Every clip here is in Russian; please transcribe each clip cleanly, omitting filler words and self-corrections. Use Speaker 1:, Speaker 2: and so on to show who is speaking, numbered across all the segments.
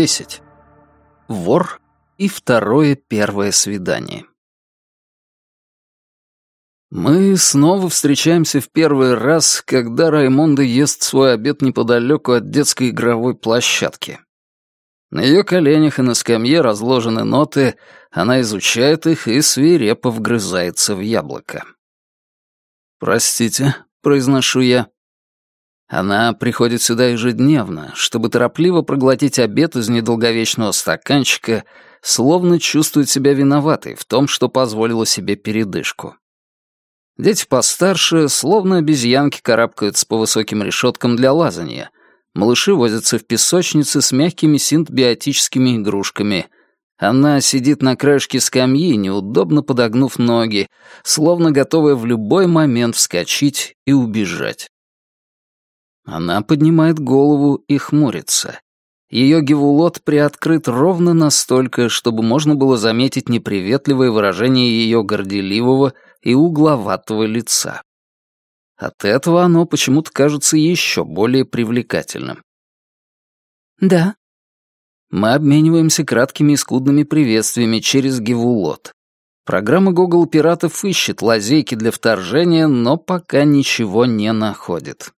Speaker 1: 10. Вор и второе первое свидание. Мы снова встречаемся в первый раз, когда Раймонда ест свой обед неподалеку от детской игровой площадки. На ее коленях и на скамье разложены ноты, она изучает их и свирепо вгрызается в яблоко. «Простите», — произношу я. Она приходит сюда ежедневно, чтобы торопливо проглотить обед из недолговечного стаканчика, словно чувствует себя виноватой в том, что позволила себе передышку. Дети постарше, словно обезьянки, карабкаются по высоким решеткам для лазанья. Малыши возятся в песочнице с мягкими синтбиотическими игрушками. Она сидит на краешке скамьи, неудобно подогнув ноги, словно готовая в любой момент вскочить и убежать. Она поднимает голову и хмурится. Ее гевулот приоткрыт ровно настолько, чтобы можно было заметить неприветливое выражение ее горделивого и угловатого лица. От этого оно почему-то кажется еще более привлекательным.
Speaker 2: «Да».
Speaker 1: Мы обмениваемся краткими и скудными приветствиями через гевулот. Программа Google пиратов ищет лазейки для вторжения, но пока ничего не находит.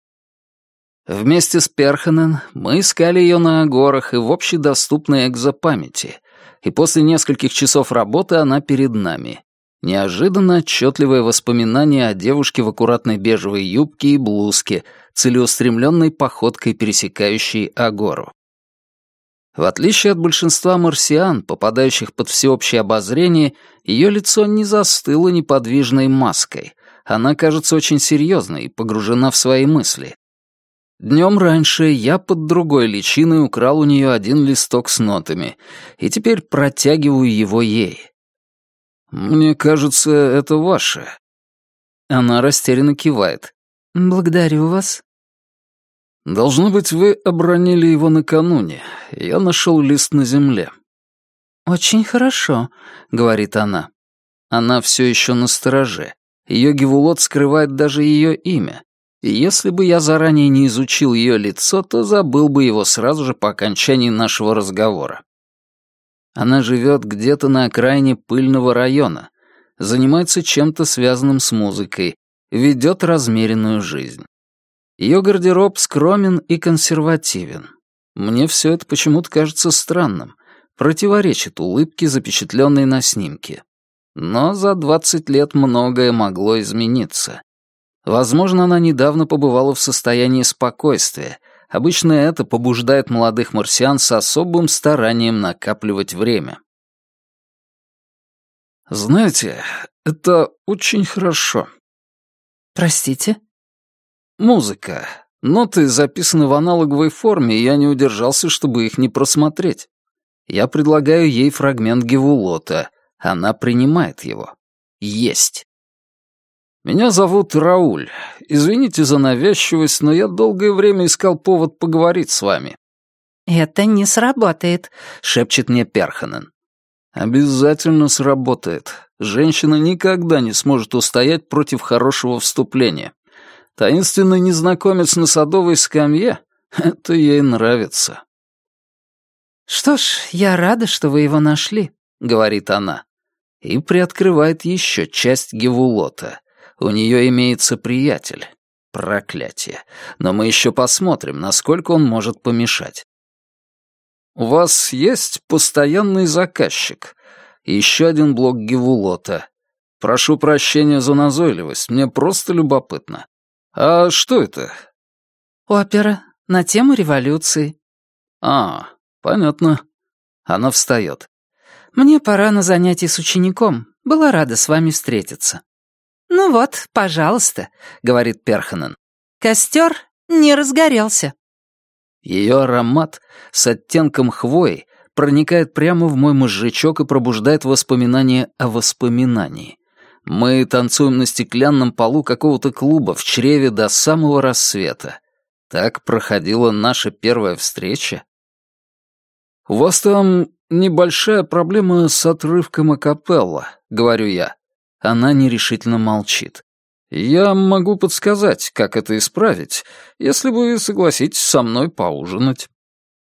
Speaker 1: Вместе с Перханен мы искали ее на агорах и в общедоступной экзопамяти, и после нескольких часов работы она перед нами. Неожиданно отчетливое воспоминание о девушке в аккуратной бежевой юбке и блузке, целеустремленной походкой пересекающей агору. В отличие от большинства марсиан, попадающих под всеобщее обозрение, ее лицо не застыло неподвижной маской. Она кажется очень серьезной и погружена в свои мысли. Днем раньше я под другой личиной украл у нее один листок с нотами, и теперь протягиваю его ей. «Мне кажется, это ваше». Она растерянно кивает.
Speaker 2: «Благодарю вас».
Speaker 1: «Должно быть, вы обронили его накануне. Я нашел лист на земле».
Speaker 2: «Очень хорошо», — говорит она.
Speaker 1: Она все еще настороже. Ее гевулот скрывает даже ее имя. И если бы я заранее не изучил ее лицо, то забыл бы его сразу же по окончании нашего разговора. Она живет где-то на окраине пыльного района, занимается чем-то связанным с музыкой, ведет размеренную жизнь. Ее гардероб скромен и консервативен. Мне все это почему-то кажется странным, противоречит улыбке, запечатленной на снимке. Но за 20 лет многое могло измениться. Возможно, она недавно побывала в состоянии спокойствия. Обычно это побуждает молодых марсиан с особым старанием накапливать время. Знаете, это очень хорошо.
Speaker 2: «Простите?»
Speaker 1: Музыка. Ноты записаны в аналоговой форме, и я не удержался, чтобы их не просмотреть. Я предлагаю ей фрагмент гевулота. Она принимает его. Есть. Меня зовут Рауль. Извините за навязчивость, но я долгое время искал повод поговорить с вами».
Speaker 2: «Это не сработает»,
Speaker 1: — шепчет мне Перханен. «Обязательно сработает. Женщина никогда не сможет устоять против хорошего вступления. Таинственный незнакомец на садовой скамье — это ей нравится».
Speaker 2: «Что ж, я рада, что вы его нашли», —
Speaker 1: говорит она, и приоткрывает еще часть гевулота. У нее имеется приятель. Проклятие. Но мы еще посмотрим, насколько он может помешать. У вас есть постоянный заказчик? Еще один блок гевулота. Прошу прощения за назойливость, мне просто любопытно. А что это?
Speaker 2: «Опера на тему революции».
Speaker 1: А, понятно. Она встает.
Speaker 2: «Мне пора на занятие с учеником. Была рада с вами встретиться». «Ну вот, пожалуйста», — говорит Перханен. «Костер не разгорелся».
Speaker 1: Ее аромат с оттенком хвои проникает прямо в мой мозжечок и пробуждает воспоминания о воспоминании. Мы танцуем на стеклянном полу какого-то клуба в чреве до самого рассвета. Так проходила наша первая встреча. «У вас там небольшая проблема с отрывком акапелла», — говорю я. Она нерешительно молчит. «Я могу подсказать, как это исправить, если вы согласитесь со мной поужинать».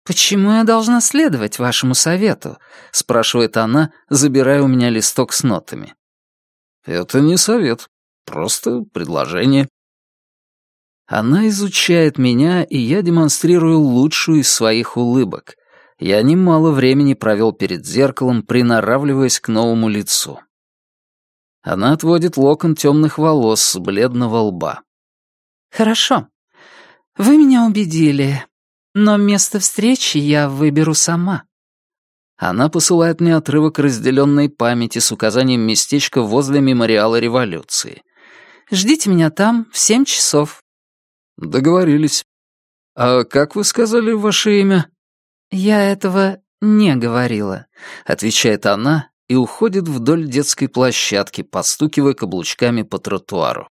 Speaker 2: «Почему я должна следовать вашему совету?» — спрашивает она, забирая у меня листок с нотами.
Speaker 1: «Это не совет, просто предложение».
Speaker 2: Она изучает меня, и я демонстрирую лучшую из своих улыбок. Я немало времени провел перед зеркалом, приноравливаясь к новому лицу. Она отводит локон темных волос с бледного лба. «Хорошо. Вы меня убедили, но место встречи я выберу сама». Она посылает мне отрывок разделенной памяти с указанием местечка возле мемориала революции. «Ждите меня там в 7 часов».
Speaker 1: «Договорились. А как вы сказали ваше имя?»
Speaker 2: «Я этого не говорила», — отвечает она и уходит вдоль детской площадки, постукивая каблучками по тротуару.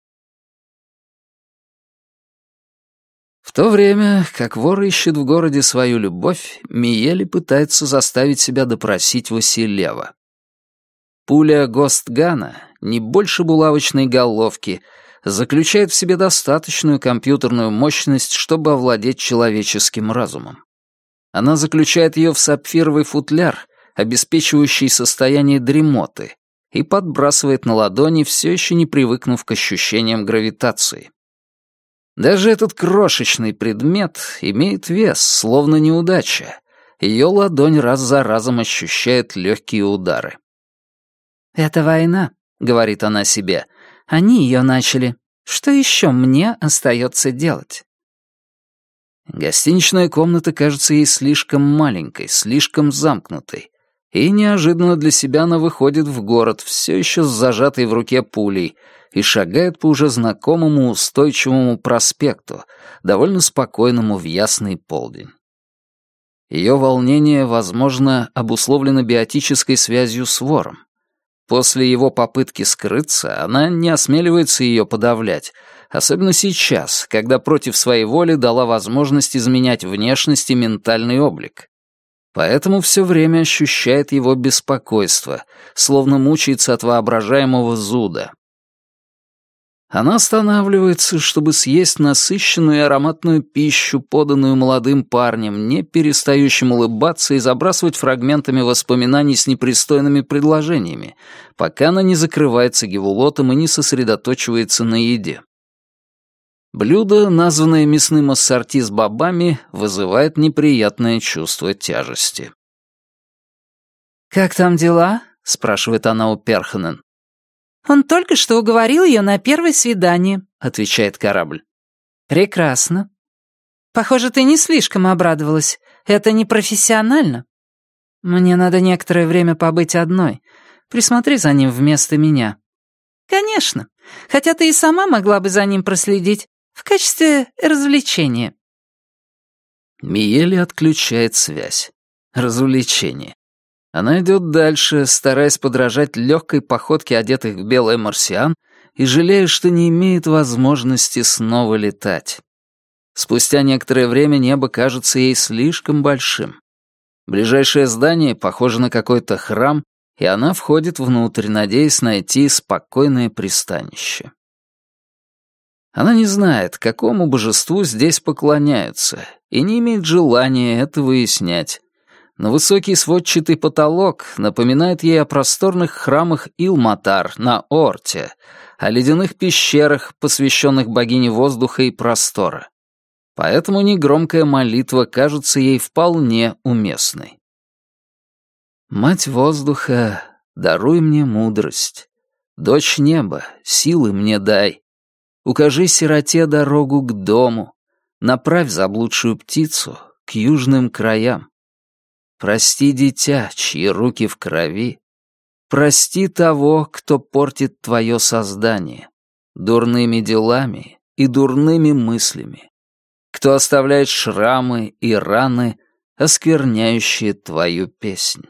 Speaker 2: В то время, как вор ищет в городе свою любовь, Миели пытается заставить себя допросить Василева. Пуля Гостгана, не больше булавочной головки, заключает в себе достаточную компьютерную мощность, чтобы овладеть человеческим разумом. Она заключает ее в сапфировый футляр, обеспечивающий состояние дремоты, и подбрасывает на ладони, все еще не привыкнув к ощущениям гравитации. Даже этот крошечный предмет имеет вес, словно неудача. Ее ладонь раз за разом ощущает легкие удары. «Это война», — говорит она себе. «Они ее начали. Что еще мне остается делать?» Гостиничная комната кажется ей слишком маленькой, слишком замкнутой. И неожиданно для себя она выходит в город, все еще с зажатой в руке пулей, и шагает по уже знакомому устойчивому проспекту, довольно спокойному в ясный полдень. Ее волнение, возможно, обусловлено биотической связью с вором. После его попытки скрыться она не осмеливается ее подавлять, особенно сейчас, когда против своей воли дала возможность изменять внешность и ментальный облик. Поэтому все время ощущает его беспокойство, словно мучается от воображаемого зуда. Она останавливается, чтобы съесть насыщенную и ароматную пищу, поданную молодым парнем, не перестающим улыбаться и забрасывать фрагментами воспоминаний с непристойными предложениями, пока она не закрывается гевулотом и не сосредоточивается на еде. Блюдо, названное мясным ассорти с бобами, вызывает неприятное чувство тяжести. «Как там дела?» — спрашивает она у Перханен. «Он только что уговорил ее на первое свидание», — отвечает корабль. «Прекрасно. Похоже, ты не слишком обрадовалась. Это непрофессионально. Мне надо некоторое время побыть одной. Присмотри за ним вместо меня». «Конечно. Хотя ты и сама могла бы за ним проследить. В качестве развлечения».
Speaker 1: Миели отключает связь. Развлечение. Она идет дальше, стараясь подражать легкой походке одетых в белое марсиан и жалея, что не имеет возможности снова летать. Спустя некоторое время небо кажется ей слишком большим. Ближайшее здание похоже на какой-то храм, и она входит внутрь, надеясь найти спокойное пристанище. Она не знает, какому божеству здесь поклоняются, и не имеет желания это выяснять. Но высокий сводчатый потолок напоминает ей о просторных храмах Илматар на Орте, о ледяных пещерах, посвященных богине воздуха и простора. Поэтому негромкая молитва кажется ей вполне уместной. «Мать воздуха, даруй мне мудрость. Дочь неба, силы мне дай. Укажи сироте дорогу к дому, направь заблудшую птицу к южным краям. Прости дитя, чьи руки в крови, прости того, кто портит твое создание, дурными делами и дурными мыслями, кто оставляет шрамы и раны, оскверняющие твою песнь».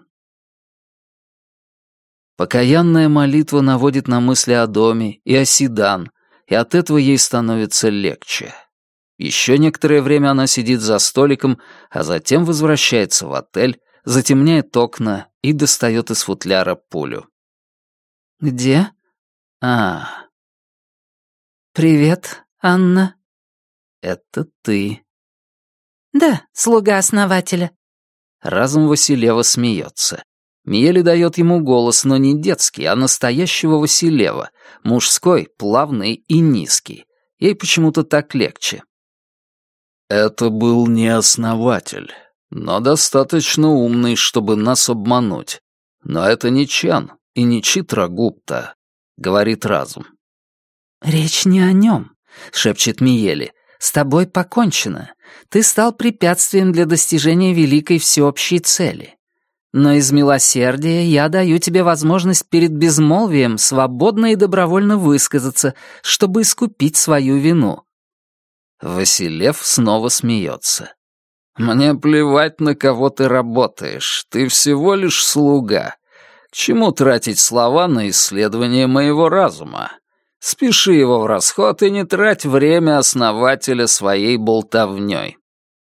Speaker 1: Покаянная молитва наводит на мысли о доме и о Сидан, и от этого ей становится легче. Еще некоторое время она сидит за столиком, а затем возвращается в отель, затемняет окна и достает из футляра пулю. «Где? Привет, Анна. Это ты.
Speaker 3: «Да, слуга основателя».
Speaker 2: Разом Василева смеется. Миели дает ему голос, но не детский, а настоящего Василева, мужской, плавный и низкий. Ей почему-то так легче. Это был не основатель, но достаточно умный, чтобы нас обмануть. Но это не Чан и не Читрагупта, говорит разум.
Speaker 3: «Речь не о нем», — шепчет Миели. «С тобой покончено. Ты стал препятствием для достижения великой всеобщей цели. Но из милосердия я даю тебе возможность перед безмолвием свободно и добровольно высказаться, чтобы искупить свою вину».
Speaker 2: Василев снова смеется. «Мне плевать, на кого ты работаешь. Ты всего лишь слуга. К чему тратить слова на исследование моего разума? Спеши его в расход и не трать время основателя своей болтовнёй».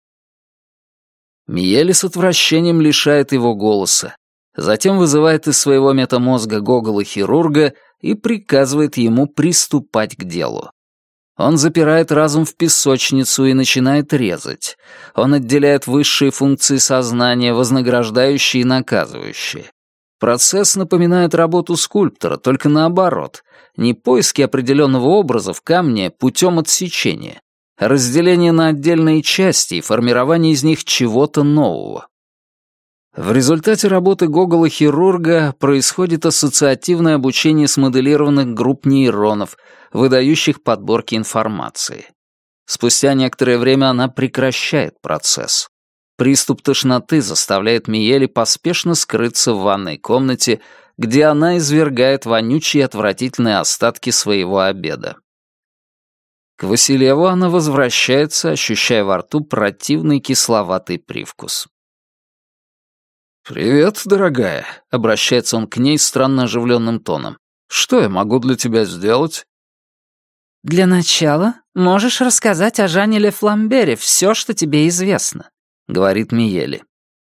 Speaker 2: Миели с отвращением лишает его голоса, затем вызывает из своего метамозга Гогола-хирурга и приказывает ему приступать к делу. Он запирает разум в песочницу и начинает резать. Он отделяет высшие функции сознания, вознаграждающие и наказывающие. Процесс напоминает работу скульптора, только наоборот. Не поиски определенного образа в камне путем отсечения, а разделение на отдельные части и формирование из них чего-то нового. В результате работы Гогола-хирурга происходит ассоциативное обучение смоделированных групп нейронов, выдающих подборки информации. Спустя некоторое время она прекращает процесс. Приступ тошноты заставляет Миели поспешно скрыться в ванной комнате, где она извергает вонючие и отвратительные остатки своего обеда. К Василеву она возвращается, ощущая во рту противный кисловатый привкус. «Привет, дорогая», — обращается он к ней странно оживленным тоном. «Что я могу для тебя сделать?»
Speaker 3: «Для начала можешь рассказать о Жане Ле Фламбере все, что тебе известно», — говорит Миели.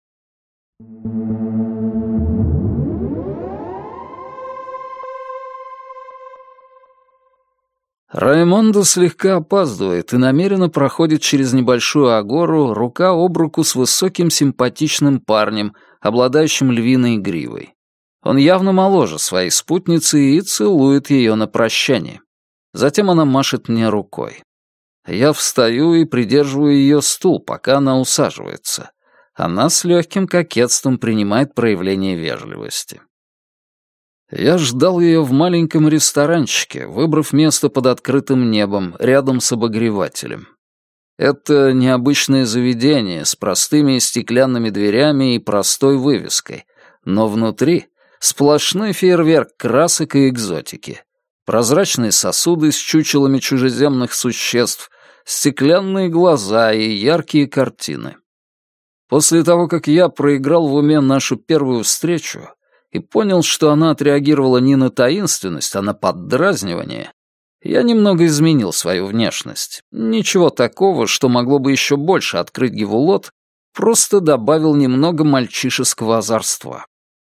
Speaker 2: Раймондо слегка опаздывает и намеренно проходит через небольшую агору рука об руку с высоким симпатичным парнем, обладающим львиной гривой. Он явно моложе своей спутницы и целует ее на прощание. Затем она машет мне рукой. Я встаю и придерживаю ее стул, пока она усаживается. Она с легким кокетством принимает проявление вежливости. Я ждал ее в маленьком ресторанчике, выбрав место под открытым небом, рядом с обогревателем. Это необычное заведение с простыми стеклянными дверями и простой вывеской, но внутри сплошной фейерверк красок и экзотики. Прозрачные сосуды с чучелами чужеземных существ, стеклянные глаза и яркие картины. После того, как я проиграл в уме нашу первую встречу и понял, что она отреагировала не на таинственность, а на поддразнивание, я немного изменил свою внешность. Ничего такого, что могло бы еще больше открыть Гевулот, просто добавил немного мальчишеского озорства.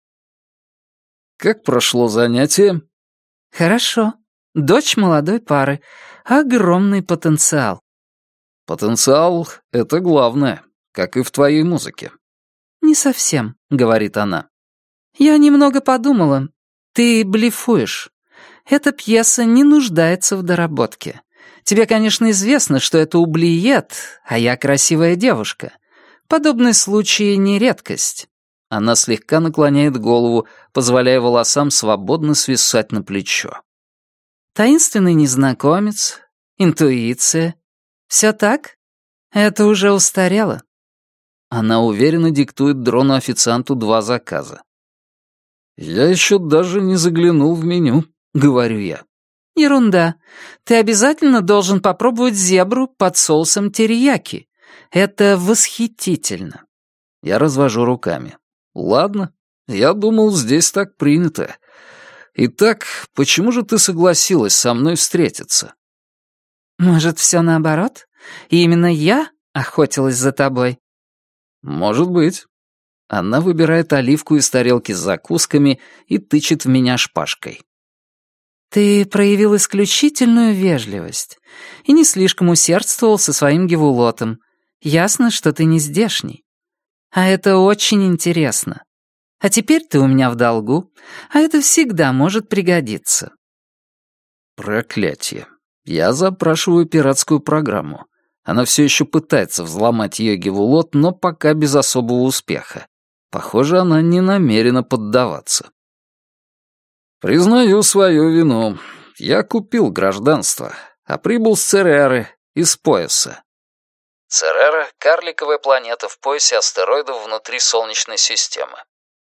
Speaker 2: Как прошло занятие?
Speaker 3: «Хорошо. Дочь молодой пары. Огромный потенциал».
Speaker 2: Потенциал — это главное, как и в твоей музыке.
Speaker 3: «Не совсем», — говорит она. «Я немного подумала. Ты блефуешь. Эта пьеса не нуждается в доработке. Тебе, конечно, известно, что это ублиет, а я красивая девушка. Подобные случаи не редкость».
Speaker 2: Она слегка наклоняет голову, позволяя волосам свободно свисать на плечо.
Speaker 3: «Таинственный незнакомец, интуиция. Все так? Это уже устарело».
Speaker 2: Она уверенно диктует дрону-официанту 2 заказа. «Я еще даже не заглянул в меню», — говорю я.
Speaker 3: «Ерунда. Ты обязательно должен попробовать зебру под соусом терияки. Это восхитительно».
Speaker 2: Я развожу руками. «Ладно, я думал, здесь так принято. Итак, почему же ты согласилась со мной встретиться?»
Speaker 3: «Может, все наоборот? И именно я охотилась за тобой?»
Speaker 2: «Может быть». Она выбирает оливку из тарелки с закусками и тычет в меня шпажкой.
Speaker 3: «Ты проявил исключительную вежливость и не слишком усердствовал со своим Гевулотом. Ясно, что ты не здешний. А это очень интересно. А теперь ты у меня в долгу, а это всегда может пригодиться».
Speaker 2: Проклятие. Я запрашиваю пиратскую программу. Она все еще пытается взломать ее Гевулот, но пока без особого успеха. Похоже, она не намерена поддаваться. Признаю свою вину. Я купил гражданство, а прибыл с Цереры, из пояса. Церера — карликовая планета в поясе астероидов внутри Солнечной системы.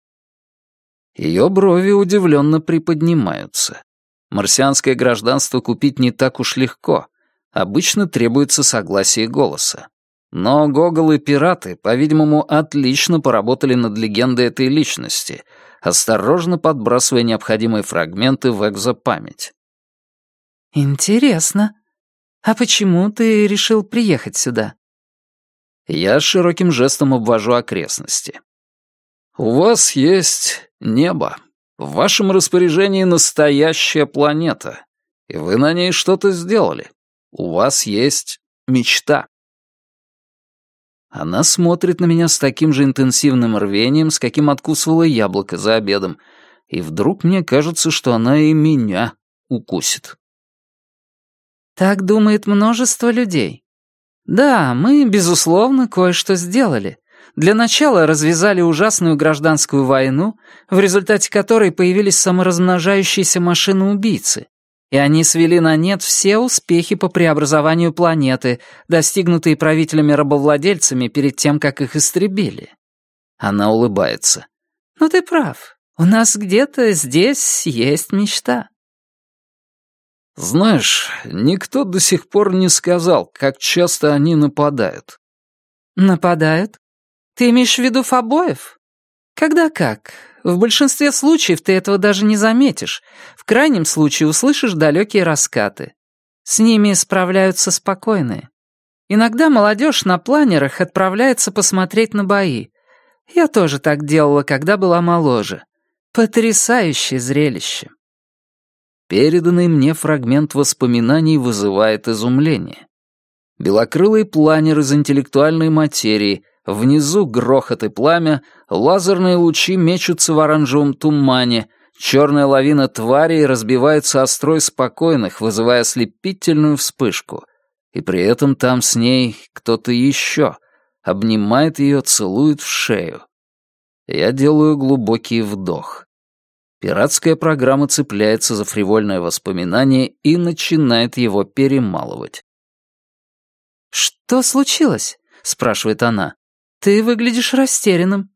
Speaker 2: Ее брови удивленно приподнимаются. Марсианское гражданство купить не так уж легко. Обычно требуется согласие голоса. Но Гогол и пираты, по-видимому, отлично поработали над легендой этой личности, осторожно подбрасывая необходимые фрагменты в экзопамять.
Speaker 3: «Интересно. А почему ты решил приехать сюда?»
Speaker 2: Я широким жестом обвожу окрестности. «У вас есть небо. В вашем распоряжении настоящая планета, и вы на ней что-то сделали. У вас есть мечта». Она смотрит на меня с таким же интенсивным рвением, с каким откусывала яблоко за обедом, и вдруг мне кажется, что она и меня укусит.
Speaker 3: Так думает множество людей. Да, мы, безусловно, кое-что сделали. Для начала развязали ужасную гражданскую войну, в результате которой появились саморазмножающиеся машины-убийцы, и они свели на нет все успехи по преобразованию планеты, достигнутые правителями-рабовладельцами перед тем, как их истребили.
Speaker 2: Она улыбается.
Speaker 3: «Ну ты прав. У нас где-то здесь есть мечта».
Speaker 2: Знаешь, никто до сих пор не сказал, как часто они нападают.
Speaker 3: «Нападают? Ты имеешь в виду фобоев? Когда как. В большинстве случаев ты этого даже не заметишь. В крайнем случае услышишь далекие раскаты. С ними справляются спокойные. Иногда молодежь на планерах отправляется посмотреть на бои. Я тоже так делала, когда была моложе. Потрясающее зрелище».
Speaker 2: Переданный мне фрагмент воспоминаний вызывает изумление. Белокрылый планер из интеллектуальной материи, внизу грохот и пламя, лазерные лучи мечутся в оранжевом тумане, черная лавина тварей разбивается о строй спокойных, вызывая ослепительную вспышку. И при этом там с ней кто-то еще, обнимает ее, целует в шею. Я делаю глубокий вдох. Пиратская программа цепляется за фривольное воспоминание и начинает его перемалывать.
Speaker 3: «Что случилось?» — спрашивает она. «Ты выглядишь растерянным».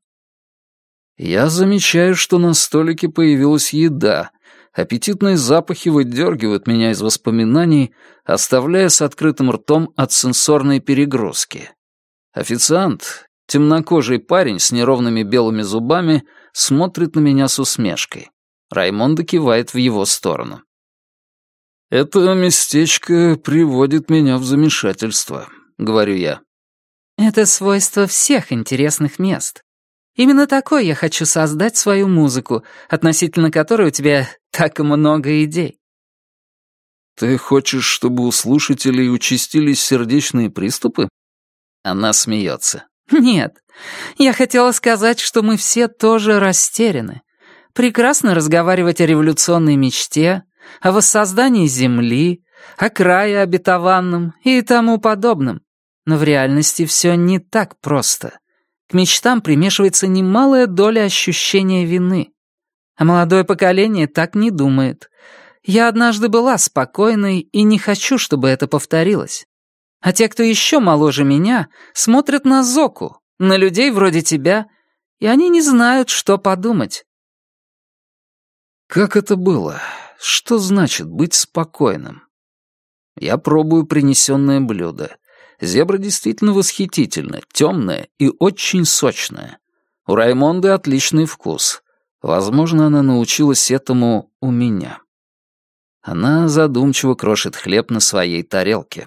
Speaker 2: Я замечаю, что на столике появилась еда. Аппетитные запахи выдергивают меня из воспоминаний, оставляя с открытым ртом от сенсорной перегрузки. Официант, темнокожий парень с неровными белыми зубами, смотрит на меня с усмешкой. Раймондо кивает в его сторону. «Это местечко приводит меня в замешательство», — говорю я.
Speaker 3: Это свойство всех интересных мест. Именно такой я хочу создать свою музыку, относительно которой у тебя так много идей.
Speaker 2: «Ты хочешь, чтобы у слушателей участились сердечные приступы?» Она смеется.
Speaker 3: Нет, я хотела сказать, что мы все тоже растеряны. Прекрасно разговаривать о революционной мечте, о воссоздании Земли, о крае обетованном и тому подобном. Но в реальности все не так просто. К мечтам примешивается немалая доля ощущения вины. А молодое поколение так не думает. Я однажды была спокойной и не хочу, чтобы это повторилось. А те, кто еще моложе меня, смотрят на Зоку, на людей вроде тебя, и они не знают, что подумать.
Speaker 2: Как это было? Что значит быть спокойным? Я пробую принесенное блюдо. Зебра действительно восхитительна, темная и очень сочная. У Раймонды отличный вкус. Возможно, она научилась этому у меня. Она задумчиво крошит хлеб на своей тарелке.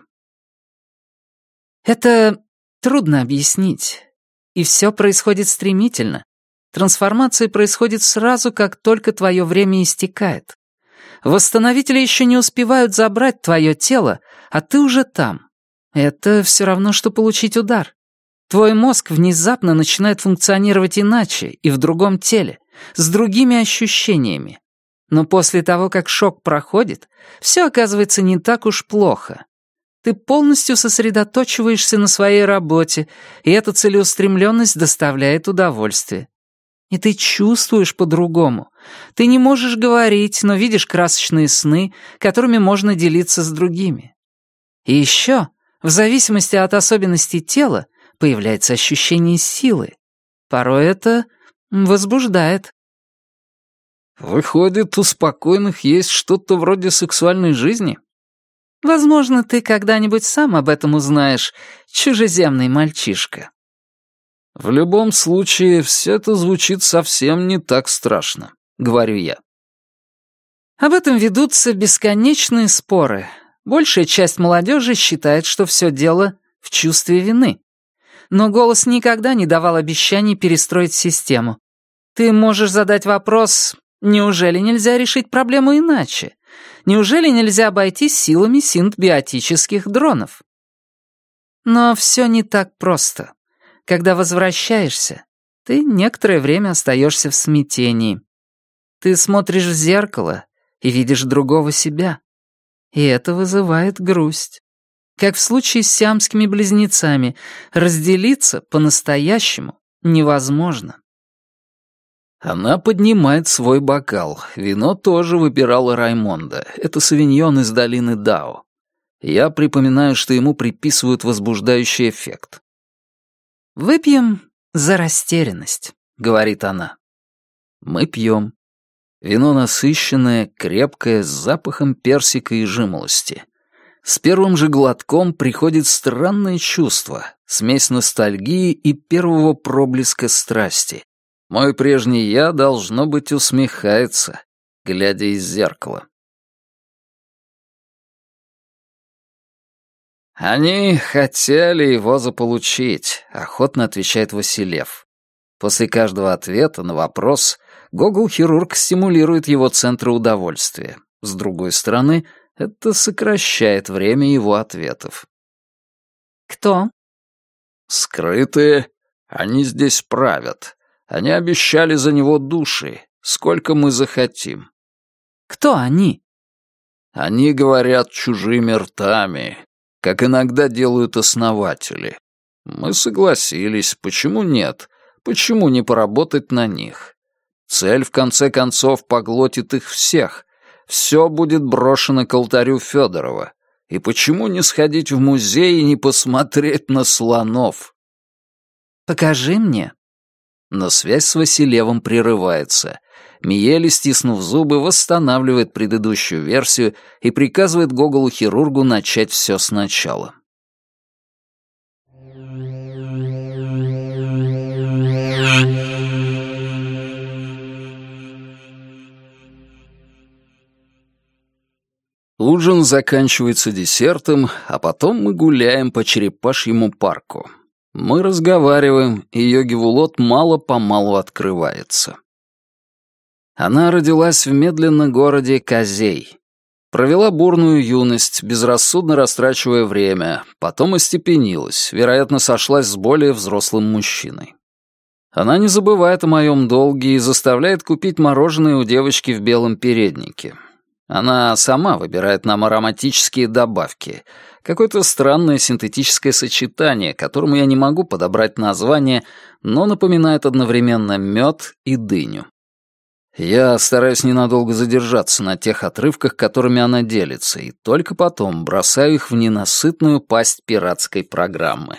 Speaker 3: Это трудно объяснить. И все происходит стремительно. Трансформация происходит сразу, как только твое время истекает. Восстановители еще не успевают забрать твое тело, а ты уже там. Это все равно, что получить удар. Твой мозг внезапно начинает функционировать иначе и в другом теле, с другими ощущениями. Но после того, как шок проходит, все оказывается не так уж плохо. Ты полностью сосредоточиваешься на своей работе, и эта целеустремленность доставляет удовольствие. И ты чувствуешь по-другому. Ты не можешь говорить, но видишь красочные сны, которыми можно делиться с другими. И еще, в зависимости от особенностей тела, появляется ощущение силы. Порой это возбуждает.
Speaker 2: Выходит, у спокойных есть что-то вроде сексуальной жизни?
Speaker 3: Возможно, ты когда-нибудь сам об этом узнаешь, чужеземный мальчишка.
Speaker 2: В любом случае, все это звучит совсем не так страшно, говорю я.
Speaker 3: Об этом ведутся бесконечные споры. Большая часть молодежи считает, что все дело в чувстве вины. Но голос никогда не давал обещаний перестроить систему. Ты можешь задать вопрос: неужели нельзя решить проблему иначе? Неужели нельзя обойтись силами синтбиотических дронов? Но все не так просто. Когда возвращаешься, ты некоторое время остаешься в смятении. Ты смотришь в зеркало и видишь другого себя. И это вызывает грусть. Как в случае с сиамскими близнецами, разделиться по-настоящему невозможно.
Speaker 2: Она поднимает свой бокал. Вино тоже выбирала Раймонда. Это савиньон из долины Дао. Я припоминаю, что ему приписывают возбуждающий эффект.
Speaker 3: «Выпьем за растерянность», — говорит она.
Speaker 2: Мы пьем. Вино насыщенное, крепкое, с запахом персика и жимолости. С первым же глотком приходит странное чувство, смесь ностальгии и первого проблеска страсти. Мой прежний я, должно быть, усмехается, глядя из зеркала. «Они хотели его заполучить», — охотно отвечает Василев. После каждого ответа на вопрос Гогол-хирург стимулирует его центры удовольствия. С другой стороны, это сокращает время его ответов.
Speaker 3: «Кто?»
Speaker 2: «Скрытые. Они здесь правят. Они обещали за него души, сколько мы захотим».
Speaker 3: «Кто они?»
Speaker 2: «Они говорят чужими ртами, как иногда делают основатели. Мы согласились, почему нет? Почему не поработать на них? Цель, в конце концов, поглотит их всех. Все будет брошено к алтарю Федорова. И почему не сходить в музей и не посмотреть на слонов?»
Speaker 3: «Покажи мне».
Speaker 2: Но связь с Василевым прерывается. Миели, стиснув зубы, восстанавливает предыдущую версию и приказывает Гоголу-хирургу начать все сначала. Ужин заканчивается десертом, а потом мы гуляем по Черепашьему парку. Мы разговариваем, и Йоги-Вулот мало-помалу открывается. Она родилась в медленно городе Козей. Провела бурную юность, безрассудно растрачивая время, потом остепенилась, вероятно, сошлась с более взрослым мужчиной. Она не забывает о моем долге и заставляет купить мороженое у девочки в белом переднике. Она сама выбирает нам ароматические добавки, какое-то странное синтетическое сочетание, которому я не могу подобрать название, но напоминает одновременно мед и дыню. Я стараюсь ненадолго задержаться на тех отрывках, которыми она делится, и только потом бросаю их в ненасытную пасть пиратской программы.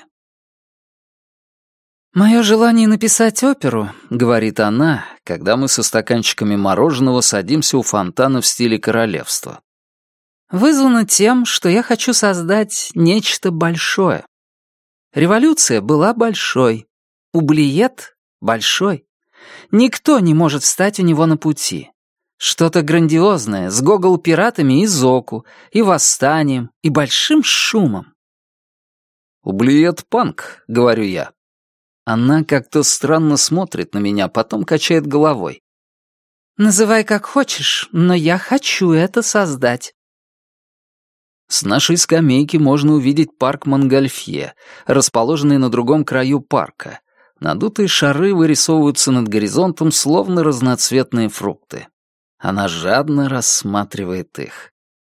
Speaker 3: «Мое желание написать оперу», — говорит она,
Speaker 2: когда мы со стаканчиками мороженого садимся у фонтана в стиле королевства.
Speaker 3: «вызвано тем, что я хочу создать нечто большое. Революция была большой, Ублиет — большой. Никто не может встать у него на пути. Что-то грандиозное с Гогол-пиратами и Зоку, и восстанием, и большим шумом».
Speaker 2: «Ублиет-панк», — говорю я. Она как-то странно смотрит на меня, потом качает головой.
Speaker 3: «Называй как хочешь, но я хочу это создать».
Speaker 2: С нашей скамейки можно увидеть парк Монгольфье, расположенный на другом краю парка. Надутые шары вырисовываются над горизонтом, словно разноцветные фрукты. Она жадно рассматривает их.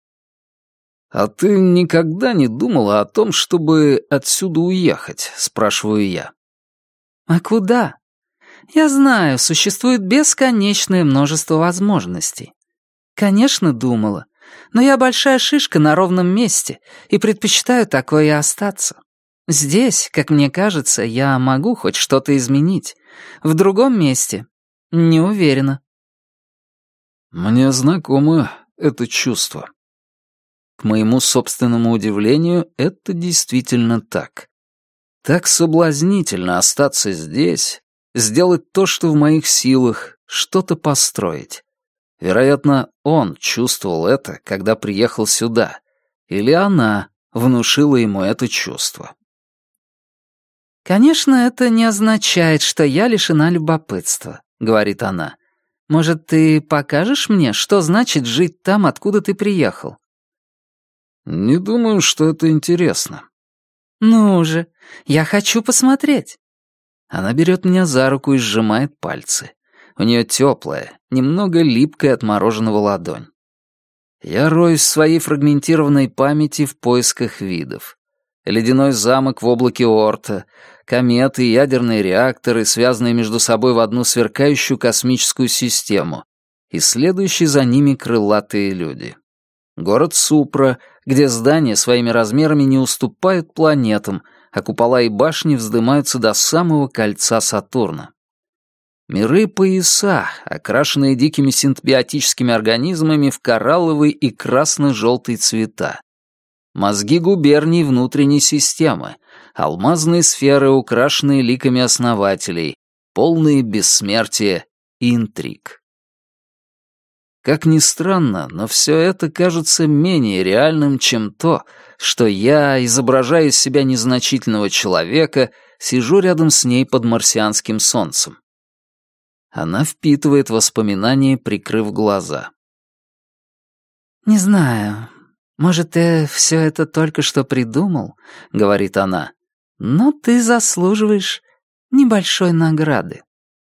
Speaker 2: «А ты никогда не думала о том, чтобы отсюда уехать?» — спрашиваю я.
Speaker 3: «А куда? Я знаю, существует бесконечное множество возможностей. Конечно, думала, но я большая шишка на ровном месте и предпочитаю такое и остаться. Здесь, как мне кажется, я могу хоть что-то изменить. В другом месте не уверена».
Speaker 2: Мне знакомо это чувство. К моему собственному удивлению, это действительно так. Так соблазнительно остаться здесь, сделать то, что в моих силах, что-то построить. Вероятно, он чувствовал это, когда приехал сюда, или она внушила ему это чувство.
Speaker 3: «Конечно, это не означает, что я лишена любопытства», — говорит она. «Может, ты покажешь мне, что значит жить там, откуда ты приехал?»
Speaker 2: «Не думаю, что это интересно».
Speaker 3: «Ну же, я хочу посмотреть».
Speaker 2: Она берет меня за руку и сжимает пальцы. У нее теплая, немного липкая от мороженого ладонь. Я роюсь в своей фрагментированной памяти в поисках видов. Ледяной замок в облаке Оорта, кометы и ядерные реакторы, связанные между собой в одну сверкающую космическую систему, и следующие за ними крылатые люди. Город Супра, где здания своими размерами не уступают планетам, а купола и башни вздымаются до самого кольца Сатурна. Миры-пояса, окрашенные дикими синтбиотическими организмами в коралловый и красно-желтый цвета. Мозги губерний внутренней системы, алмазные сферы, украшенные ликами основателей, полные бессмертия и интриг. Как ни странно, но все это кажется менее реальным, чем то, что я, изображая из себя незначительного человека, сижу рядом с ней под марсианским солнцем. Она впитывает воспоминания, прикрыв глаза.
Speaker 3: «Не знаю, может, ты все это только что придумал», — говорит она, «но ты заслуживаешь небольшой награды».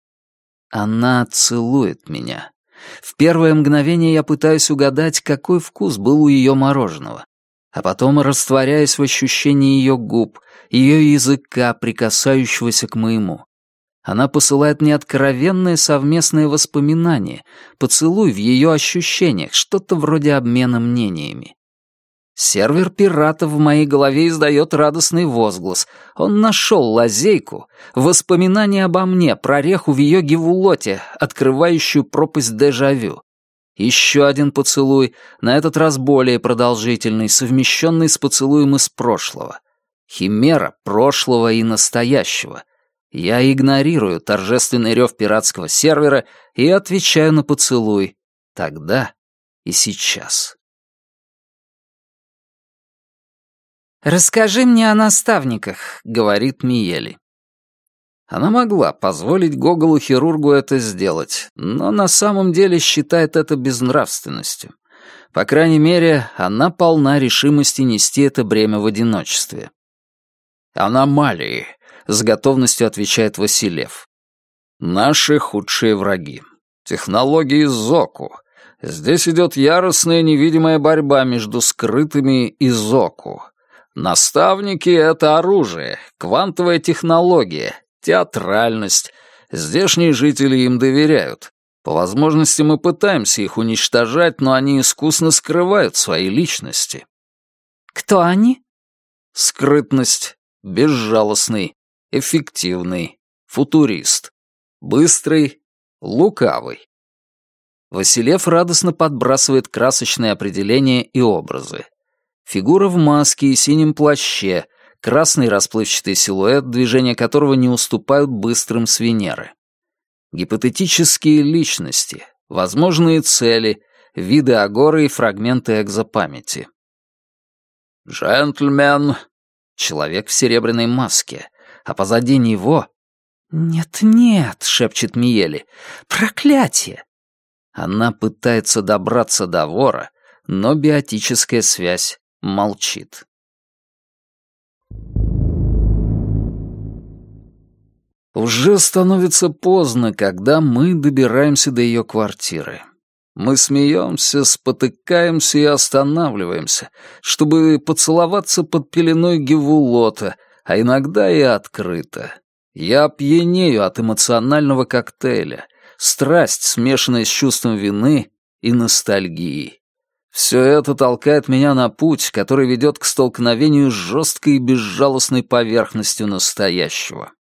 Speaker 2: Она целует меня. В первое мгновение я пытаюсь угадать, какой вкус был у ее мороженого, а потом растворяюсь в ощущении ее губ, ее языка, прикасающегося к моему. Она посылает мне откровенное совместное воспоминание, поцелуй в ее ощущениях, что-то вроде обмена мнениями. Сервер пиратов в моей голове издает радостный возглас. Он нашел лазейку, воспоминание обо мне, прореху в ее гевулоте, открывающую пропасть дежавю. Еще один поцелуй, на этот раз более продолжительный, совмещенный с поцелуем из прошлого. Химера прошлого и настоящего. Я игнорирую торжественный рев пиратского сервера и отвечаю на поцелуй. Тогда и сейчас.
Speaker 3: «Расскажи мне о наставниках», — говорит
Speaker 2: Миели. Она могла позволить Гоголу-хирургу это сделать, но на самом деле считает это безнравственностью. По крайней мере, она полна решимости нести это бремя в одиночестве. «Аномалии», — с готовностью отвечает Василев. «Наши худшие враги. Технологии Зоку. Здесь идет яростная невидимая борьба между скрытыми и Зоку. Наставники — это оружие, квантовая технология, театральность. Здешние жители им доверяют. По возможности мы пытаемся их уничтожать, но они искусно скрывают свои личности».
Speaker 3: «Кто они?»
Speaker 2: Скрытность, безжалостный, эффективный, футурист, быстрый, лукавый. Василев радостно подбрасывает красочные определения и образы. Фигура в маске и синем плаще, красный расплывчатый силуэт, движения которого не уступают быстрым с Венеры. Гипотетические личности, возможные цели, виды агоры и фрагменты экзопамяти. «Джентльмен», человек в серебряной маске, а позади него...
Speaker 3: «Нет-нет», — шепчет Миели, — «проклятие!»
Speaker 2: Она пытается добраться до вора, но биотическая связь
Speaker 1: молчит. Уже становится поздно, когда мы добираемся до ее квартиры. Мы смеемся, спотыкаемся и останавливаемся, чтобы поцеловаться под пеленой гевулота, а иногда и открыто. Я пьянею от эмоционального коктейля, страсть, смешанная с чувством вины и ностальгии. Все это толкает меня на путь, который ведет к столкновению с жесткой и безжалостной поверхностью настоящего.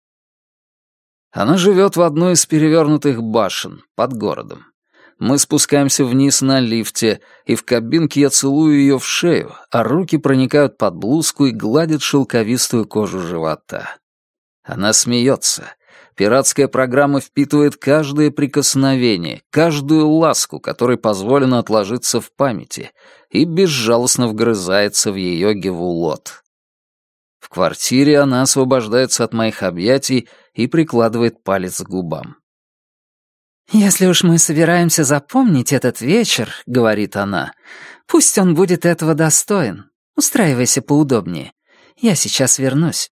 Speaker 1: Она живет в одной из перевернутых башен под городом. Мы спускаемся вниз на лифте, и в кабинке я целую ее в шею, а руки проникают под блузку и гладят шелковистую кожу живота. Она смеется. Пиратская программа впитывает каждое прикосновение, каждую ласку, которой позволено отложиться в памяти, и безжалостно вгрызается в ее гевулот. В квартире она освобождается от моих объятий и прикладывает палец к губам.
Speaker 3: «Если уж мы собираемся запомнить этот вечер, — говорит она, — пусть он будет этого достоин. Устраивайся поудобнее. Я сейчас вернусь».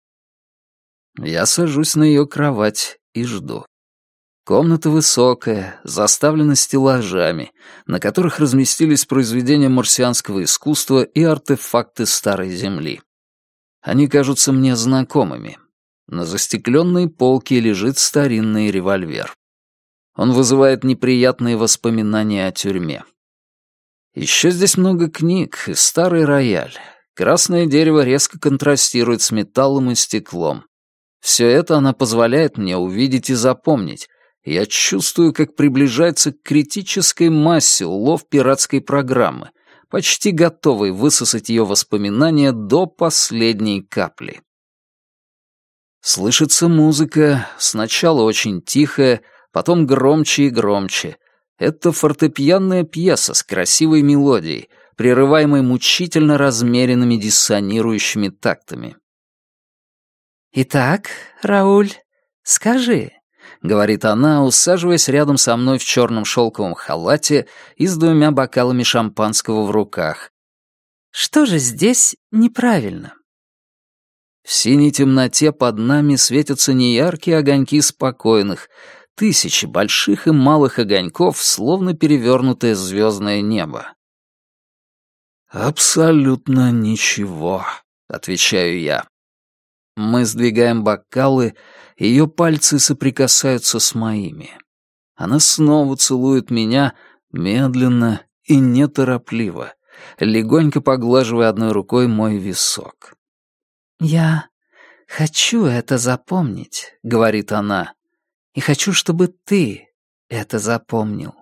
Speaker 1: Я сажусь на ее кровать и жду. Комната высокая, заставлена стеллажами, на которых разместились произведения марсианского искусства и артефакты Старой Земли. Они кажутся мне знакомыми. На застекленной полке лежит старинный револьвер. Он вызывает неприятные воспоминания о тюрьме. Еще здесь много книг и старый рояль. Красное дерево резко контрастирует с металлом и стеклом. Все это она позволяет мне увидеть и запомнить. Я чувствую, как приближается к критической массе улов пиратской программы, почти готовый высосать ее воспоминания до последней капли. Слышится музыка, сначала очень тихая, потом громче и громче. Это фортепианная пьеса с красивой мелодией, прерываемой мучительно размеренными диссонирующими тактами.
Speaker 3: «Итак, Рауль, скажи», — говорит она, усаживаясь рядом со мной в черном шелковом халате и с 2 бокалами шампанского в руках. «Что же здесь неправильно?»
Speaker 1: В синей темноте под нами светятся неяркие огоньки спокойных, тысячи больших и малых огоньков, словно перевернутое звездное небо. «Абсолютно ничего», — отвечаю я. Мы сдвигаем бокалы, ее пальцы соприкасаются с моими. Она снова целует меня медленно и неторопливо, легонько поглаживая одной рукой мой висок.
Speaker 3: «Я хочу это запомнить», — говорит она, — «и хочу, чтобы ты это запомнил».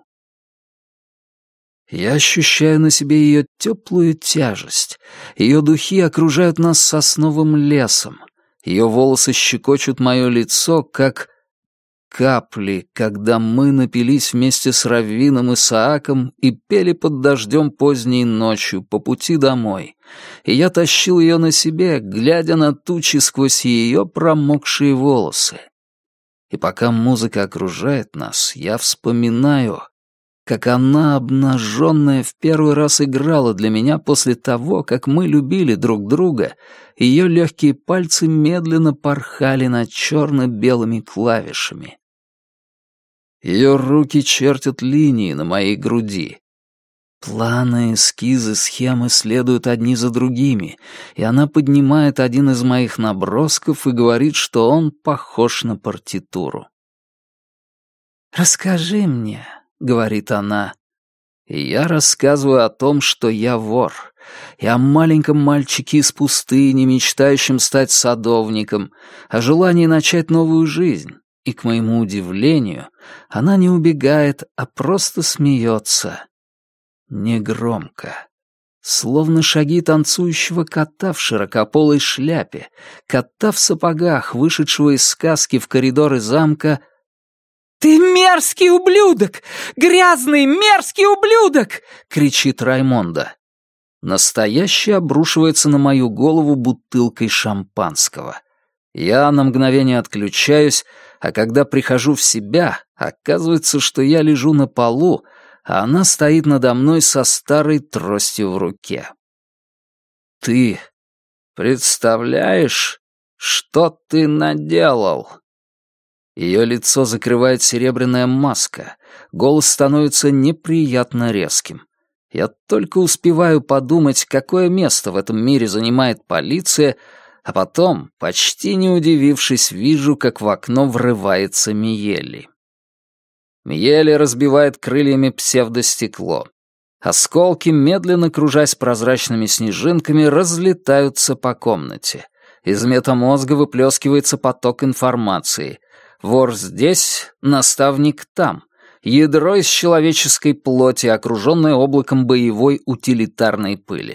Speaker 1: Я ощущаю на себе ее теплую тяжесть. Ее духи окружают нас сосновым лесом. Ее волосы щекочут мое лицо, как капли, когда мы напились вместе с Раввином и Сааком и пели под дождем поздней ночью по пути домой, и я тащил ее на себе, глядя на тучи сквозь ее промокшие волосы. И пока музыка окружает нас, я вспоминаю, как она, обнаженная, в первый раз играла для меня после того, как мы любили друг друга, и ее легкие пальцы медленно порхали над черно-белыми клавишами. Ее руки чертят линии на моей груди. Планы, эскизы, схемы следуют одни за другими, и она поднимает один из моих набросков и говорит, что он похож на партитуру.
Speaker 3: «Расскажи мне», — говорит она.
Speaker 1: И я рассказываю о том, что я вор, и о маленьком мальчике из пустыни, мечтающем стать садовником, о желании начать новую жизнь. И, к моему удивлению, она не убегает, а просто смеется. Негромко. Словно шаги танцующего кота в широкополой шляпе, кота в сапогах, вышедшего из сказки в коридоры замка.
Speaker 3: «Ты мерзкий ублюдок! Грязный, мерзкий ублюдок!» — кричит Раймонда.
Speaker 1: Настоящий обрушивается на мою голову бутылкой шампанского. Я на мгновение отключаюсь, а когда прихожу в себя, оказывается, что я лежу на полу, а она стоит надо мной со старой тростью в руке.
Speaker 2: Ты представляешь, что ты наделал?» Ее лицо закрывает серебряная маска, голос становится неприятно резким. Я только успеваю подумать, какое место в этом мире занимает полиция, а потом, почти не удивившись, вижу, как в окно врывается Миели. Миели разбивает крыльями псевдостекло. Осколки, медленно кружась прозрачными снежинками, разлетаются по комнате. Из метамозга выплескивается поток информации. Вор здесь, наставник там. Ядро из человеческой плоти, окруженное облаком боевой утилитарной пыли.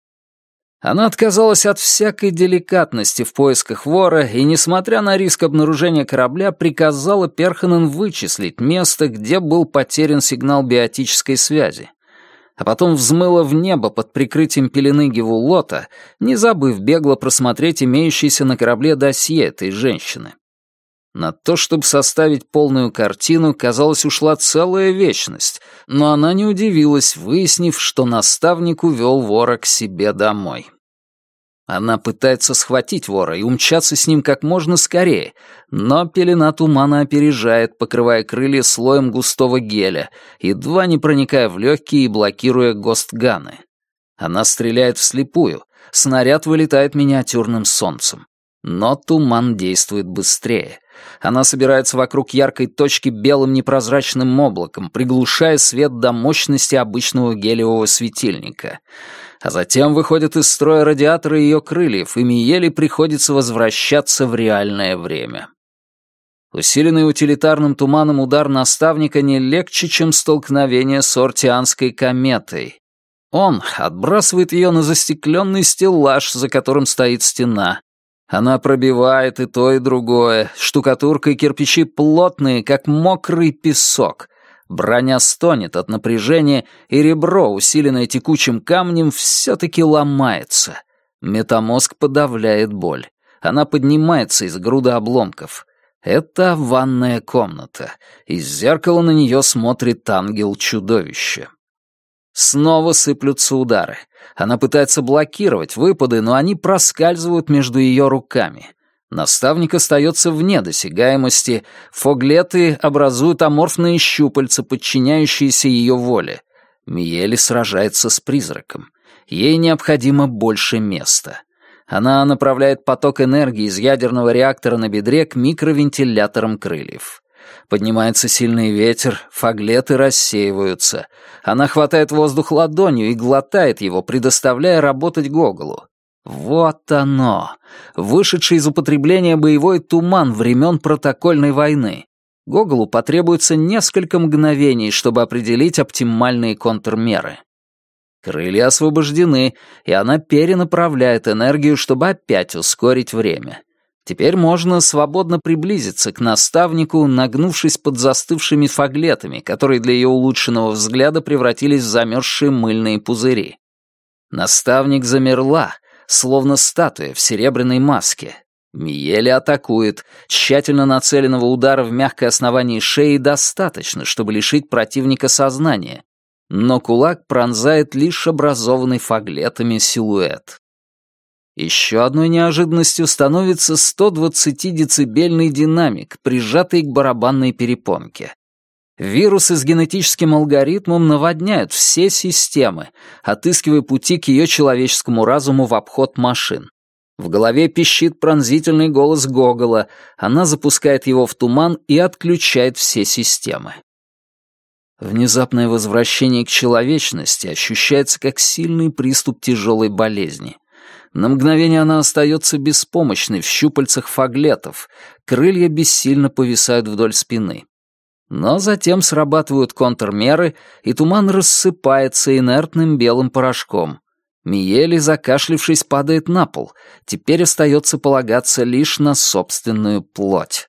Speaker 2: Она отказалась от всякой деликатности в поисках вора и, несмотря на риск обнаружения корабля, приказала Перханен вычислить место, где был потерян сигнал биотической связи. А потом взмыла в небо под прикрытием пелены Гевулота, не забыв бегло просмотреть имеющееся на корабле досье этой женщины. На то, чтобы составить полную картину, казалось, ушла целая вечность, но она не удивилась, выяснив, что наставник увел вора к себе домой. Она пытается схватить вора и умчаться с ним как можно скорее, но пелена тумана опережает, покрывая крылья слоем густого геля, едва не проникая в легкие и блокируя гостганы. Она стреляет вслепую, снаряд вылетает миниатюрным солнцем. Но туман действует быстрее. Она собирается вокруг яркой точки белым непрозрачным облаком, приглушая свет до мощности обычного гелиевого светильника. А затем выходят из строя радиаторы ее крыльев, и Миели приходится возвращаться в реальное время. Усиленный утилитарным туманом удар наставника не легче, чем столкновение с Ортианской кометой. Он отбрасывает ее на застекленный стеллаж, за которым стоит стена. Она пробивает и то, и другое. Штукатурка и кирпичи плотные, как мокрый песок. Броня стонет от напряжения, и ребро, усиленное текучим камнем, все-таки ломается. Метамозг подавляет боль. Она поднимается из груды обломков. Это ванная комната. Из зеркала на нее смотрит ангел-чудовище. Снова сыплются удары. Она пытается блокировать выпады, но они проскальзывают между ее руками. Наставник остается вне досягаемости. Фоглеты образуют аморфные щупальца, подчиняющиеся ее воле. Миели сражается с призраком. Ей необходимо больше места. Она направляет поток энергии из ядерного реактора на бедре к микровентиляторам крыльев. Поднимается сильный ветер, фоглеты рассеиваются. Она хватает воздух ладонью и глотает его, предоставляя работать Гоголу. Вот оно, вышедший из употребления боевой туман времен протокольной войны. Гоголу потребуется несколько мгновений, чтобы определить оптимальные контрмеры. Крылья освобождены, и она перенаправляет энергию, чтобы опять ускорить время. Теперь можно свободно приблизиться к наставнику, нагнувшись под застывшими фоглетами, которые для ее улучшенного взгляда превратились в замерзшие мыльные пузыри. Наставник замерла, словно статуя в серебряной маске. Миели атакует. Тщательно нацеленного удара в мягкое основание шеи достаточно, чтобы лишить противника сознания. Но кулак пронзает лишь образованный фоглетами силуэт. Еще одной неожиданностью становится 120-децибельный динамик, прижатый к барабанной перепонке. Вирусы с генетическим алгоритмом наводняют все системы, отыскивая пути к ее человеческому разуму в обход машин. В голове пищит пронзительный голос Гогола, она запускает его в туман и отключает все системы. Внезапное возвращение к человечности ощущается как сильный приступ тяжелой болезни. На мгновение она остается беспомощной в щупальцах фоглетов, крылья бессильно повисают вдоль спины. Но затем срабатывают контрмеры, и туман рассыпается инертным белым порошком. Миели, закашлившись, падает на пол. Теперь остается полагаться лишь на собственную плоть.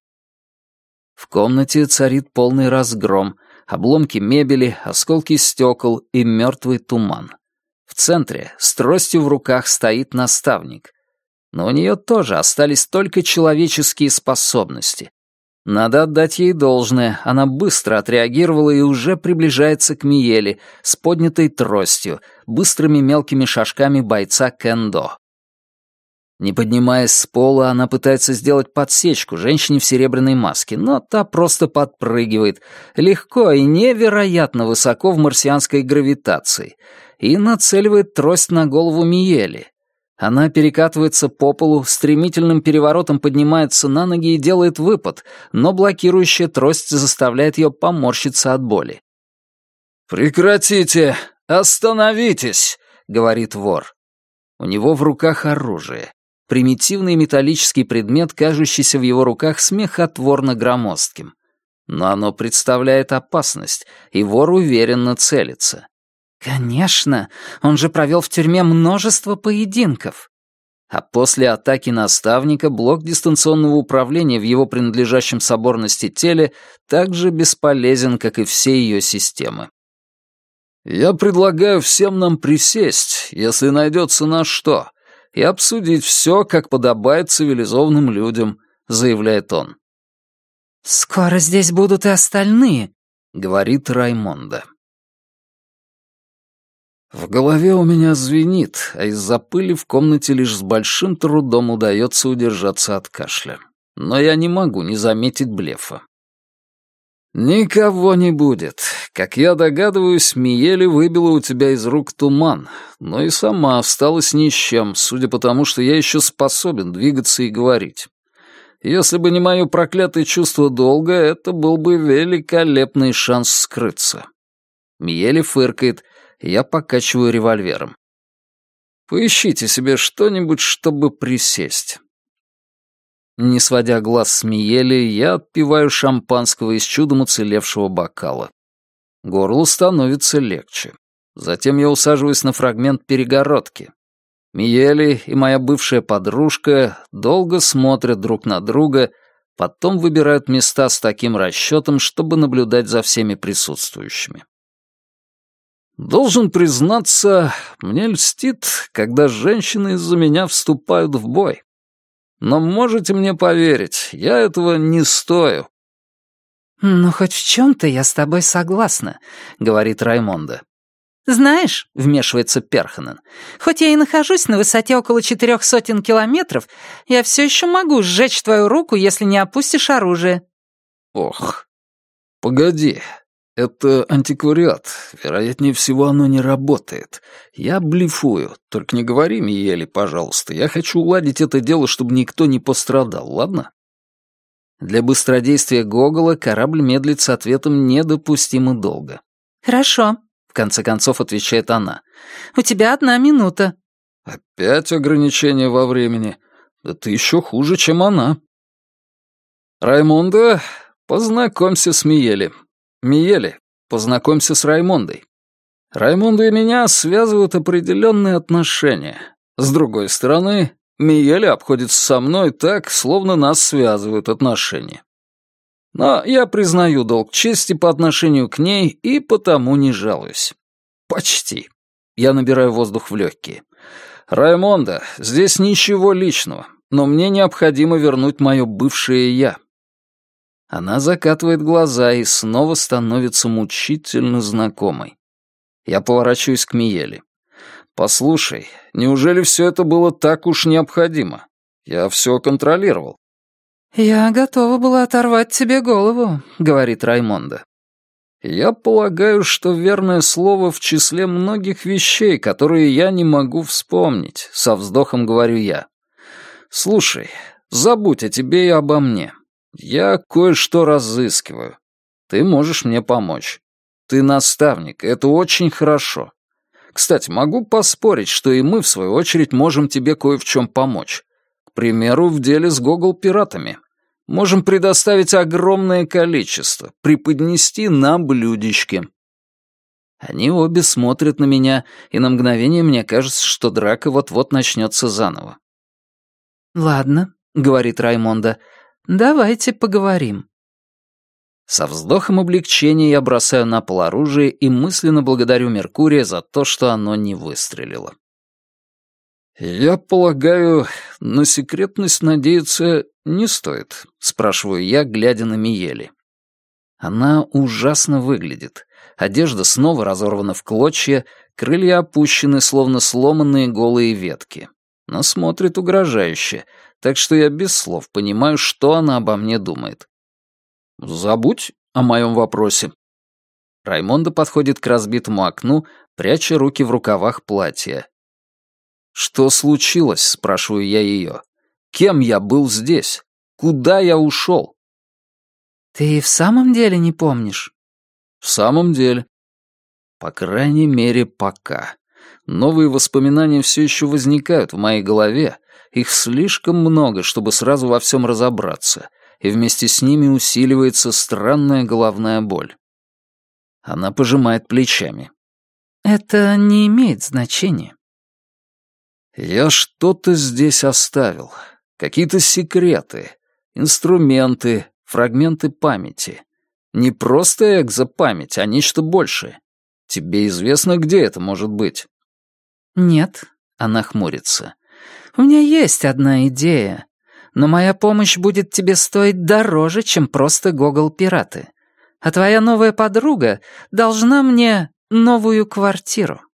Speaker 2: В комнате царит полный разгром, обломки мебели, осколки стекол и мертвый туман. В центре, с тростью в руках, стоит наставник. Но у нее тоже остались только человеческие способности. Надо отдать ей должное, она быстро отреагировала и уже приближается к Миеле с поднятой тростью, быстрыми мелкими шажками бойца кендо. Не поднимаясь с пола, она пытается сделать подсечку женщине в серебряной маске, но та просто подпрыгивает, легко и невероятно высоко в марсианской гравитации, и нацеливает трость на голову Миели. Она перекатывается по полу, стремительным переворотом поднимается на ноги и делает выпад, но блокирующая трость заставляет ее поморщиться от боли. «Прекратите! Остановитесь!» — говорит вор. У него в руках оружие. Примитивный металлический предмет, кажущийся в его руках смехотворно громоздким. Но оно представляет опасность, и вор уверенно целится. Конечно, он же провел в тюрьме множество поединков. А после атаки наставника блок дистанционного управления в его принадлежащем соборности теле так же бесполезен, как и все ее системы. «Я предлагаю всем нам присесть, если найдется на что, и обсудить все, как подобает цивилизованным людям», — заявляет он.
Speaker 3: «Скоро здесь будут и остальные», —
Speaker 2: говорит Раймонда. В голове у меня звенит, а из-за пыли в комнате лишь с большим трудом удается удержаться от кашля. Но я не могу не заметить блефа. «Никого не будет. Как я догадываюсь, Миели выбила у тебя из рук туман, но и сама осталась ни с чем, судя по тому, что я еще способен двигаться и говорить. Если бы не мое проклятое чувство долга, это был бы великолепный шанс скрыться». Миели фыркает, и я покачиваю револьвером. «Поищите себе что-нибудь, чтобы присесть». Не сводя глаз с Миели, я отпиваю шампанского из чудом уцелевшего бокала. Горлу становится легче. Затем я усаживаюсь на фрагмент перегородки. Миели и моя бывшая подружка долго смотрят друг на друга, потом выбирают места с таким расчетом, чтобы наблюдать за всеми присутствующими. Должен признаться, мне льстит, когда женщины из-за меня вступают в бой. Но можете мне поверить, я этого не стою.
Speaker 3: «Ну, хоть в чем-то я с тобой согласна», — говорит Раймонда. «Знаешь», — вмешивается Перханен, «хоть я и нахожусь на высоте около 400 километров, я все еще могу сжечь твою руку, если не опустишь оружие».
Speaker 2: Ох, погоди, это антиквариат. Вероятнее всего, оно не работает. Я блефую. Только не говори Миели, пожалуйста. Я хочу уладить это дело, чтобы никто не пострадал, ладно? Для быстродействия Гогола корабль медлит с ответом недопустимо долго.
Speaker 3: «Хорошо», — в конце концов отвечает она. «У тебя 1 минута».
Speaker 2: Опять ограничение во времени. Да ты еще хуже, чем она. Раймонда, познакомься с Миели. Миели, познакомься с Раймондой. Раймонду и меня связывают определенные отношения. С другой стороны, Миели обходится со мной так, словно нас связывают отношения. Но я признаю долг чести по отношению к ней и потому не жалуюсь. Почти. Я набираю воздух в легкие. Раймонда, здесь ничего личного, но мне необходимо вернуть мое бывшее «я». Она закатывает глаза и снова становится мучительно знакомой. Я поворачиваюсь к Миели. «Послушай, неужели все это было так уж необходимо? Я все контролировал».
Speaker 3: «Я готова была оторвать тебе голову», — говорит Раймонда.
Speaker 2: «Я полагаю, что верное слово в числе многих вещей, которые я не могу вспомнить», — со вздохом говорю я. «Слушай, забудь о тебе и обо мне. Я кое-что разыскиваю. Ты можешь мне помочь. Ты наставник, это очень хорошо. Кстати, могу поспорить, что и мы, в свою очередь, можем тебе кое в чем помочь. К примеру, в деле с Гогол-пиратами. Можем предоставить огромное количество, преподнести на блюдечке». Они обе смотрят на меня, и на мгновение мне кажется, что драка вот-вот начнется заново.
Speaker 3: «Ладно», — говорит Раймонда, — «давайте поговорим».
Speaker 2: Со вздохом облегчения я бросаю на пол оружие и мысленно благодарю Меркурия за то, что оно не выстрелило. «Я полагаю, на секретность надеяться не стоит», — спрашиваю я, глядя на Миели. Она ужасно выглядит. Одежда снова разорвана в клочья, крылья опущены, словно сломанные голые ветки. Но смотрит угрожающе, так что я без слов понимаю, что она обо мне думает. «Забудь о моем вопросе». Раймонда подходит к разбитому окну, пряча руки в рукавах платья. «Что случилось?» — спрашиваю я ее. «Кем я был здесь? Куда я ушел?»
Speaker 3: «Ты в самом деле не помнишь?»
Speaker 2: «В самом деле». По крайней мере, пока. Новые воспоминания все еще возникают в моей голове. Их слишком много, чтобы сразу во всем разобраться, и вместе с ними усиливается странная головная боль. Она пожимает плечами.
Speaker 3: «Это не имеет значения».
Speaker 2: Я что-то здесь оставил. Какие-то секреты, инструменты, фрагменты памяти. Не просто экзопамять, а нечто большее. Тебе известно, где это может быть?»
Speaker 3: «Нет», — она хмурится. «У меня есть одна идея, но моя помощь будет тебе стоить дороже, чем просто Гогол-пираты. А твоя новая подруга должна мне новую квартиру».